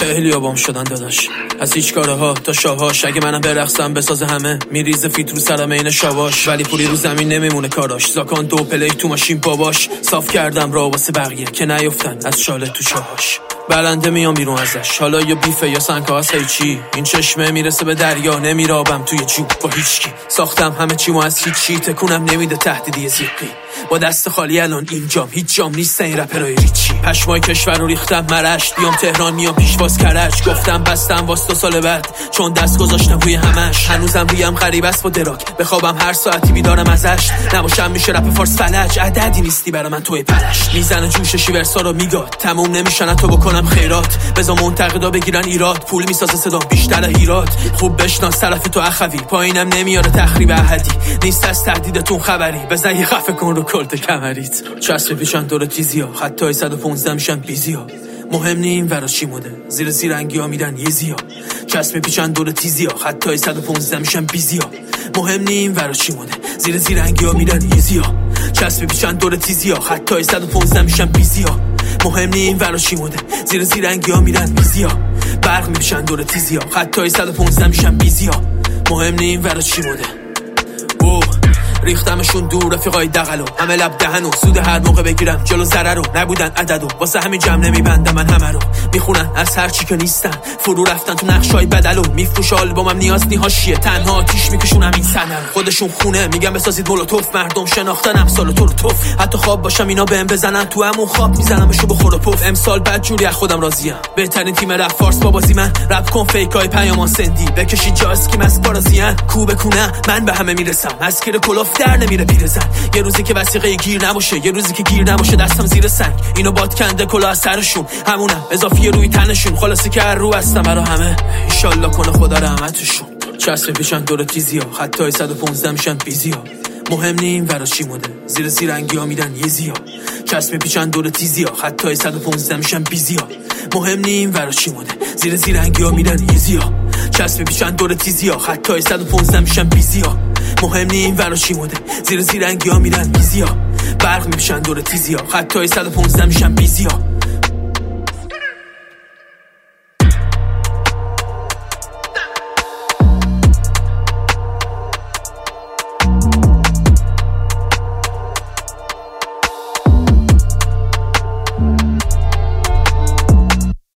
خیلی آبام شدن داداش از هیچ کاره ها تا شاهاش. اگه منم برقصم بسازه همه میریزه فیت رو سرم این شواش. ولی پولی رو زمین نمیمونه کاراش. زاکان دو پلی تو ماشین باباش. صاف کردم را واسه بقیه که نیفتن از شاله تو چاهاش. بلنده میام بیرون ازش حالا یا بیفه یا سنگا هست هیچی. این چشمه میرسه به دریا نمیرابم توی جوب با هیچکی. ساختم همه چیمو از هیچی تکونم نمیده تهدیدی زیقی. با دست خالی الان اینجام هیچ جام نیست این رپرای ریچی. پشمای کشور رو ریختم مرشت بیام تهران میام پیشواز کرج. گفتم بستم واسه 2 سال بعد چون دست گذاشتم روی همش. هنوزم ریم غریب است با دراک بخوابم هر ساعتی بیدارم ازش. نباشم میشه رپ فارس فلج عددی نیستی برا من توی پلش. میزنه جوش شیورسا رو میگاد تموم نمیشن تو بکنم خیرات. بذار منتقدا بگیرن ایراد پول میسازه صدا بیشتر ایراد. خوب بشناس طرف تو اخوی پایینم نمیاره تخریب احدی. نیست از تهدیدتون خبری بزن یه خفه کن رو کلت کمریت. چسب پیشن دور تیزیا خطای 115 میشن بیزیا. مهم نیم ورا چی موده زیر رنگی ها میدن یه زیا. چسب پیچن دور تیزیا خطای 115 میشن بیزیا. مهم نیم ورا چی موده زیر رنگی ها میدن یه زیا. چسب پیچن دور تیزیا خطای 115 میشن بیزیا. مهم نیم ورا چی موده زیر رنگی ها میدن بیزیا. برق میپیشن دور تیزیا خطای 115 میشن بیزیا. مهم نیم ورا چی موده ریختمشون دور رفیقای دغلو. همه لب دهنو سود هر موقع بگیرم جلو ضررو. نبودن عددو واسه همین جمع نمیبندم من همه رو. میخونن از هر چی که نیستن فرو رفتن تو نقشای بدلو. میفروش آلبومم نیاز نیهاشیه تنها آتیش میکشونم این سنه رو. خودشون خونه میگم بسازید مولوتوف. مردم شناختن امسال تو رو توف. حتی خواب باشم اینا بهم بزنن تو همون خواب میزنمشو بخور و پف. امسال بعد جوری از خودم راضیم بهترین تیم رپ فارس با بازی من. رپ کن فیکای پیامان سندی بکشید جا اسکیم از بارازیان. کوبه کونه من به همه میرسم از کیر کلوف در نمیره پیرزن. یه روزی که وثیقه گیر نباشه یه روزی که گیر نباشه دستم زیر سنگ. اینو باد کنده کلا از سرشون همونم اضافی روی تنشون. خلاصی که هر رو هستم برا همه انشالله کنه خدا رحمتشون. چسب پیشن دور تیزیا خطای 115 میشن بیزیا. مهم نیم ورا چی موده زیر رنگی ها میدن یه زیا. چسب پیچن دور تیزیا خطای 115 میشن بیزیا. مهم نیم ورا چی موده زیر رنگی ها میدن یه زیا. چسب پیچن دور تیزیا خطای 115 میشن بیزیا. مهم نیم ورا چی موده زیر رنگی ها میدن بیزیا. برق میپیشن دور تیزیا خطای 115 میشن بیزیا.